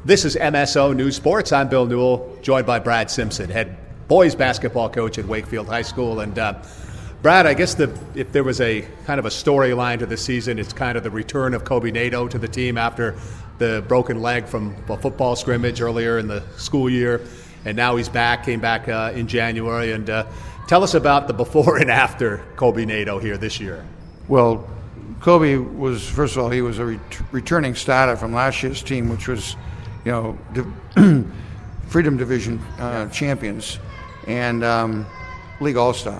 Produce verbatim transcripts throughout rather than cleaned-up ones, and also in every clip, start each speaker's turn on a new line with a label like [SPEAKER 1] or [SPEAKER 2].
[SPEAKER 1] This is M S O News Sports. I'm Bill Newell, joined by Brad Simpson, head boys basketball coach at Wakefield High School. And uh, Brad, I guess the if there was a kind of a storyline to the season, it's kind of the return of Kobe Nato to the team after the broken leg from a football scrimmage earlier in the school year. And now he's back, came back uh, in January. And uh, tell us about the before and after Kobe Nato here this year.
[SPEAKER 2] Well, Kobe was, first of all, he was a ret- returning starter from last year's team, which was, you know, Div- Freedom Division uh, champions and um, League All-Star.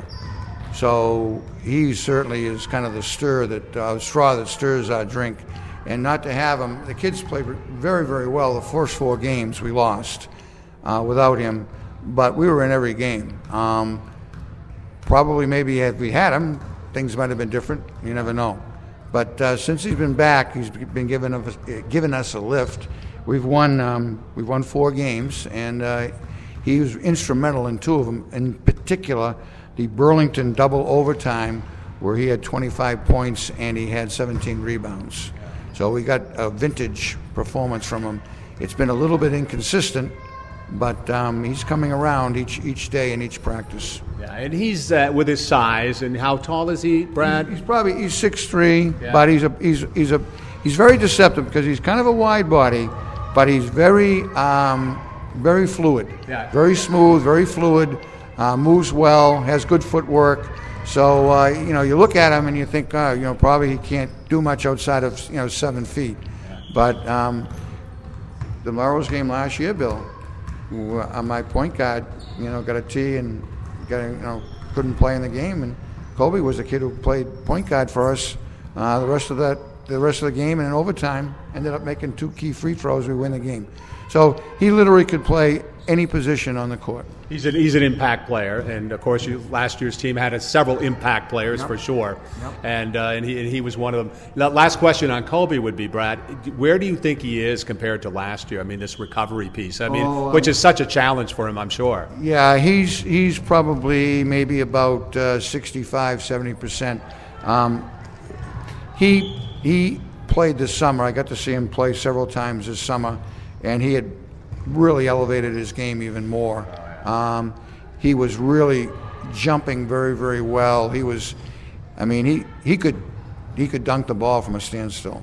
[SPEAKER 2] So he certainly is kind of the stir that uh, straw that stirs our drink. And not to have him, the kids played very, very well. The first four games we lost uh, without him, but we were in every game. Um, probably maybe if we had him, things might have been different. You never know. But uh, since he's been back, he's been giving us, giving us a lift. We've won um, we've won four games, and uh, he was instrumental in two of them. In particular, the Burlington double overtime, where he had twenty-five points and he had seventeen rebounds. So we got a vintage performance from him. It's been a little bit inconsistent, but um, he's coming around each each day in each practice.
[SPEAKER 1] Yeah, and he's uh, with his size. And how tall is he, Brad?
[SPEAKER 2] He's probably he's six three,
[SPEAKER 1] yeah.
[SPEAKER 2] but he's a he's he's a he's very deceptive because he's kind of a wide body. But he's very, um, very fluid,
[SPEAKER 1] yeah.
[SPEAKER 2] very smooth, very fluid, uh, moves well, has good footwork. So uh, you know, you look at him and you think, oh, you know, probably he can't do much outside of you know seven feet.
[SPEAKER 1] Yeah.
[SPEAKER 2] But um, the Melrose game last year, Bill, on my point guard, you know, got a T and got a, you know couldn't play in the game, and Kobe was the kid who played point guard for us. Uh, the rest of that. The rest of the game, and in overtime, ended up making two key free throws. We win the game. So he literally could play any position on the court.
[SPEAKER 1] He's an, he's an impact player, and of course, you, last year's team had a, several impact players
[SPEAKER 2] yep.
[SPEAKER 1] for sure,
[SPEAKER 2] yep.
[SPEAKER 1] and uh, and he and he was one of them. Now, last question on Kobe would be, Brad, where do you think he is compared to last year? I mean, this recovery piece. I mean,
[SPEAKER 2] oh,
[SPEAKER 1] which is such a challenge for him, I'm sure.
[SPEAKER 2] Yeah, he's he's probably maybe about uh, sixty-five, seventy percent. Um, he he. played this summer. I got to see him play several times this summer, and he had really elevated his game even more. Um, he was really jumping very, very well. He was, I mean, he, he could he could dunk the ball from a standstill,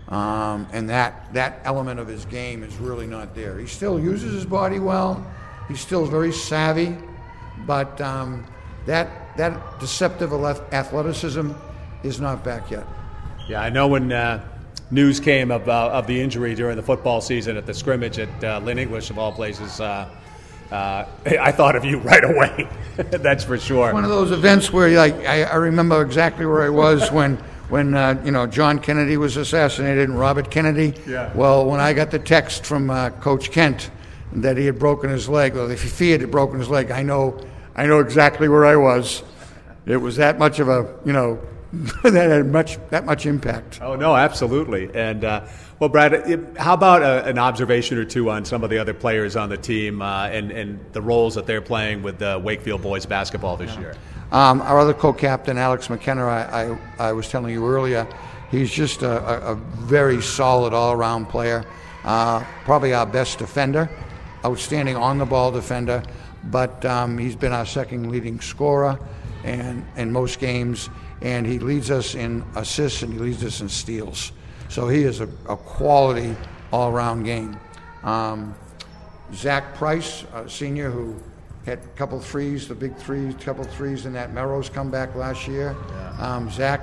[SPEAKER 2] um, and that that element of his game is really not there. He still uses his body well. He's still very savvy, but um, that that deceptive athleticism is not back yet.
[SPEAKER 1] Yeah, I know when uh, news came of, uh, of the injury during the football season at the scrimmage at uh, Lynn English, of all places, uh, uh, I thought of you right away. That's for sure.
[SPEAKER 2] One of those events where, like, I, I remember exactly where I was when, when uh, you know, John Kennedy was assassinated and Robert Kennedy.
[SPEAKER 1] Yeah.
[SPEAKER 2] Well, when I got the text from uh, Coach Kent that he had broken his leg, well, if he had broken his leg, I know, I know exactly where I was. It was that much of a, you know. that had much that much impact.
[SPEAKER 1] Oh no, absolutely. And uh, well, Brad, how about a, an observation or two on some of the other players on the team uh, and and the roles that they're playing with uh, Wakefield boys basketball this yeah. year?
[SPEAKER 2] Um, our other co-captain, Alex McKenna, I, I I was telling you earlier, he's just a, a, a very solid all-around player. Uh, probably our best defender, outstanding on-the-ball defender. But um, he's been our second leading scorer, and in most games. And he leads us in assists and he leads us in steals. So he is a, a quality all-around game. Um, Zach Price, a senior who had a couple threes, the big threes, couple threes in that Melrose comeback last year. Yeah. Um, Zach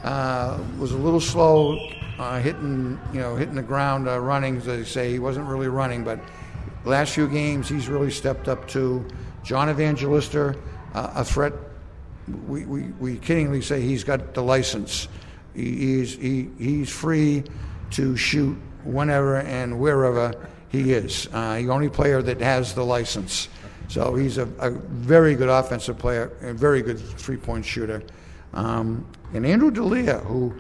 [SPEAKER 2] uh, was a little slow uh, hitting, you know, hitting the ground uh, running. As they say, he wasn't really running, but last few games he's really stepped up too. John Evangelista, uh, a threat. We, we, we kiddingly say he's got the license. He, he's, he, he's free to shoot whenever and wherever he is. Uh, the only player that has the license. So he's a, a very good offensive player, a very good three-point shooter. Um, and Andrew D'Elia, who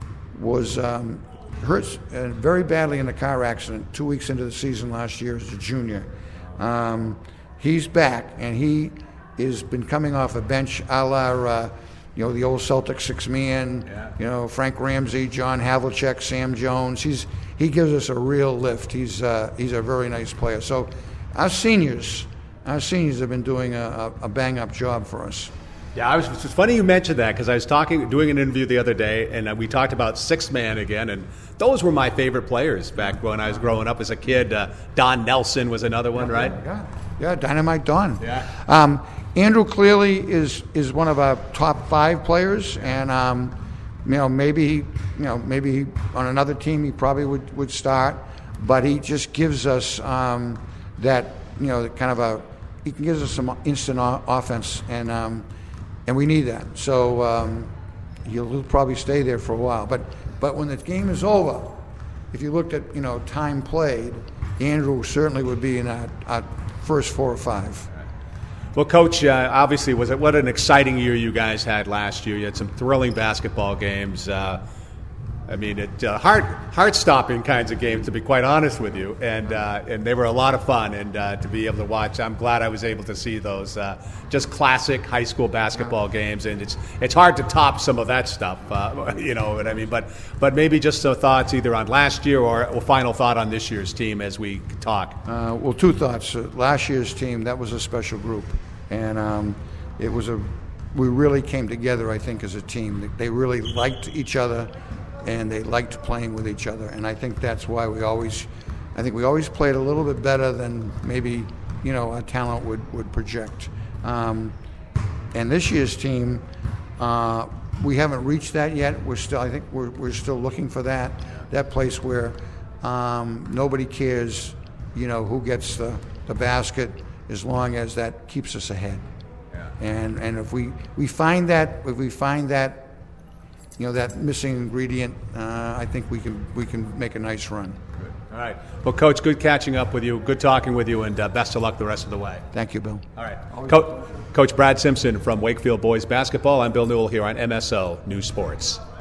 [SPEAKER 2] was um, hurt uh, very badly in a car accident two weeks into the season last year as a junior. Um, he's back, and he has been coming off a bench a la uh, you know, the old Celtic six man,
[SPEAKER 1] Yeah.
[SPEAKER 2] you know, Frank Ramsey, John Havlicek, Sam Jones. He's he gives us a real lift. He's uh, he's a very nice player. So our seniors, our seniors have been doing a, a bang up job for us.
[SPEAKER 1] Yeah, I was, it's funny you mentioned that because I was talking, doing an interview the other day, and we talked about six man again, and those were my favorite players back when I was growing up as a kid. Uh, Don Nelson was another one, right?
[SPEAKER 2] Yeah, yeah, Dynamite Don.
[SPEAKER 1] Yeah.
[SPEAKER 2] Um, Andrew clearly is is one of our top five players, and um, you know maybe he, you know maybe he, on another team he probably would, would start, but he just gives us um, that you know kind of a he can gives us some instant o- offense, and um, and we need that. So um, he'll probably stay there for a while, but but when the game is over, if you looked at you know time played, Andrew certainly would be in our, our first four or five.
[SPEAKER 1] Well, Coach, uh, obviously, was it what an exciting year you guys had last year. You had some thrilling basketball games. Uh, I mean, it, uh, heart heart-stopping kinds of games, to be quite honest with you, and uh, and they were a lot of fun. And uh, to be able to watch, I'm glad I was able to see those. Uh, just classic high school basketball games, and it's it's hard to top some of that stuff. Uh, you know what I mean? But but maybe just some thoughts either on last year or a final thought on this year's team as we talk.
[SPEAKER 2] Uh, well, two thoughts. Uh, last year's team, that was a special group, and um, it was a. We really came together, I think, as a team. They really liked each other, and they liked playing with each other, and I think that's why we always, I think we always played a little bit better than maybe you know our talent would would project. Um, and this year's team, uh, we haven't reached that yet. We're still, I think, we're we're still looking for that that place where um, nobody cares, you know, who gets the the basket, as long as that keeps us ahead. Yeah. And and if we, we find that if we find that you know that missing ingredient, uh, I think we can we can make a nice run.
[SPEAKER 1] Good. All right. Well, Coach, good catching up with you. Good talking with you, and uh, best of luck the rest of the way.
[SPEAKER 2] Thank you, Bill.
[SPEAKER 1] All right. Co- Coach Brad Simpson from Wakefield Boys Basketball. I'm Bill Newell here on M S O News Sports.